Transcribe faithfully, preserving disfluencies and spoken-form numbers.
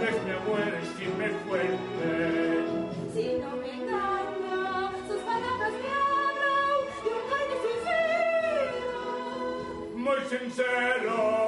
es mi amor, es firme fuerte. Si no me engaña, sus palabras me hablan de un cariño sincero. Muy sincero.